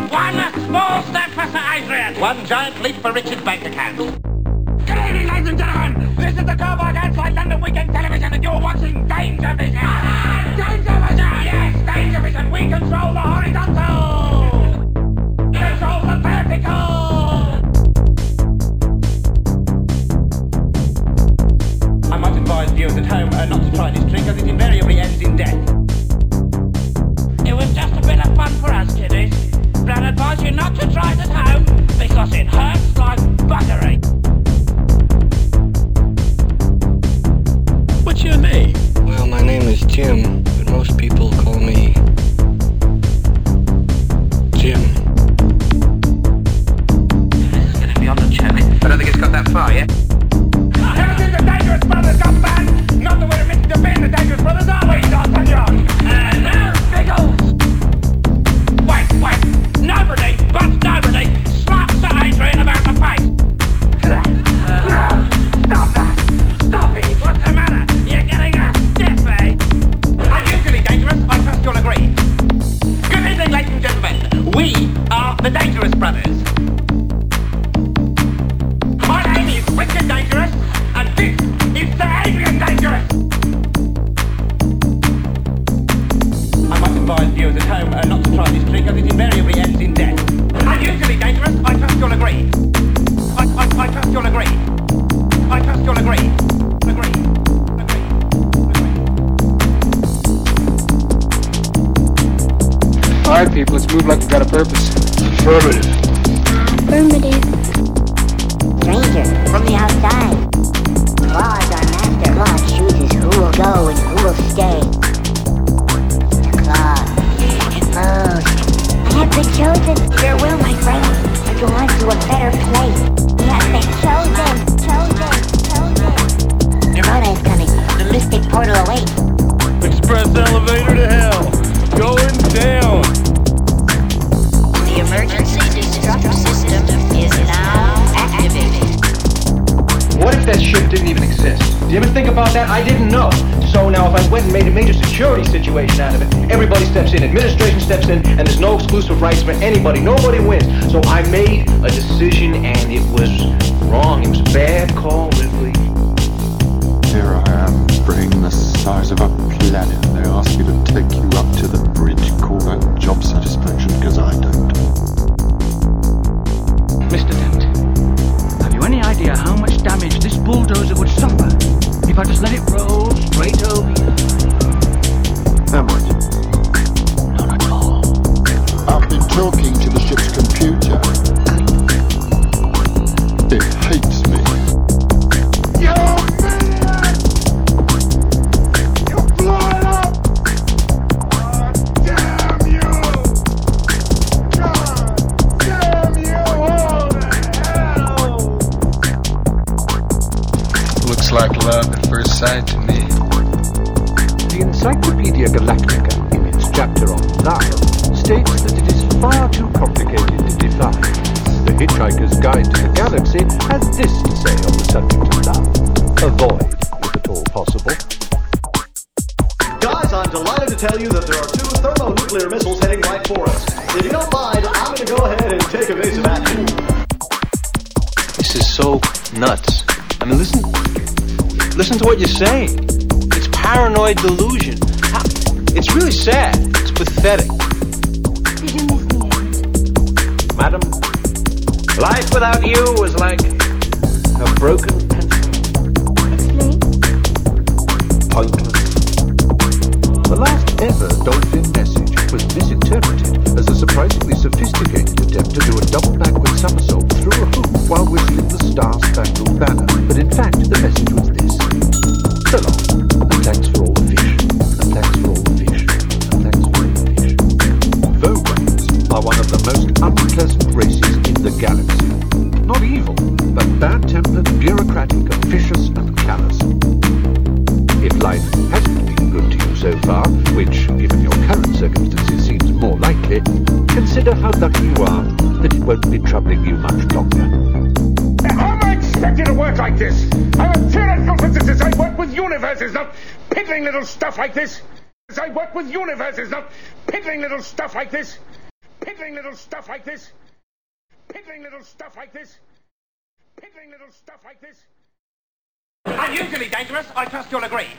One small step for Sir Adrian. One giant leap for Richard's bank account. Good evening, ladies and gentlemen. This is the Cowboy Outside London Weekend Television, and you're watching Danger Vision. Danger Vision! Yes, Danger Vision. We control the horizontal. Control the vertical. I might advise viewers at home not to try this trick, as it invariably ends in death. It was just a bit of fun for us, kiddies. But I'd advise you not to try it at home, because it hurts like buggery. What's your name? Well, my name is Jim, but most people call me Jim. This is going to be on the check. I don't think it's got that far yet. Here is the Dangerous Brothers come back! Not that we're admitted to being the Dangerous Brothers, are we, D'Artagnan? No, Biggles! Wait! Nobody slaps Sir Adrian about the face! Stop that! Stop it! What's the matter? You're getting a stiff, eh? Unusually dangerous, I trust you'll agree. Good evening, ladies and gentlemen. We are the Dangerous Brothers. My name is Richard Dangerous, and this is Sir Adrian Dangerous. I must advise viewers at home not to try this trick, as it invariably ends in death. Unusually dangerous, I trust you'll agree. I trust you'll agree. I trust you'll agree. Agree. All right, people, let's move like we've got a purpose. Affirmative. Stranger from the outside. Claws are master. Claw chooses who will go and who will stay. The claw. It moves. I have been chosen. Farewell, my friend. I go on to a better place. We have been chosen. Nirvana is coming. The mystic portal awaits. Express elevator to hell. Going down. The emergency destruct system is now activated. What if that ship didn't even exist? Do you ever think about that? I didn't know. So now if I went and made a major security situation out of it, everybody steps in, administration steps in, and there's no exclusive rights for anybody. Nobody wins. So I made a decision, and it was wrong. It was a bad call, Ripley. Here I am, brain the size of a planet. They ask you to take you up to the bridge. Call that job satisfaction, because I don't. Mr. Dent, have you any idea how much damage this bulldozer would suffer if I just let it roll straight over you? How much? Not at all. I've been talking to the ship's computer. It hates me. You maniac! You blow it up! Oh, damn you! God damn you all to hell! Looks like love at first sight to me. The Encyclopedia Galactica, in its chapter on love, states that it is far too complicated to define. The Hitchhiker's Guide to the Galaxy has this to say on the subject of love. Avoid, if at all possible. Guys, I'm delighted to tell you that there are 2 thermonuclear missiles heading right for us. If you don't mind, I'm going to go ahead and take evasive action. This is so nuts. I mean, listen to what you're saying. It's paranoid delusion. It's really sad. It's pathetic. Did you miss me, Agent? Madam, life without you was like a broken pencil. Explain. Pointless. The last ever dolphin message was misinterpreted as a surprisingly sophisticated attempt to do a double backward somersault through a hoop while whistling the Star-Spangled Banner. But in fact, the message was this. So long, and thanks for all the fish, and thanks for all the fish, and thanks for all the fish. Vogons are one of the most unpleasant races in the galaxy. Not evil, but bad-tempered, bureaucratic, officious, and callous. If life hasn't been good to you so far, which, given your current circumstances, seems more likely, consider how lucky you are that it won't be troubling you much longer. How am I expected to work like this? I'm a theoretical physicist. I work with universes, not piddling little stuff like this. I work with universes, not piddling little stuff like this. Piddling Piddling little stuff like this. Piddling little stuff like this. Piddling little stuff like this. Unusually dangerous, I trust you'll agree.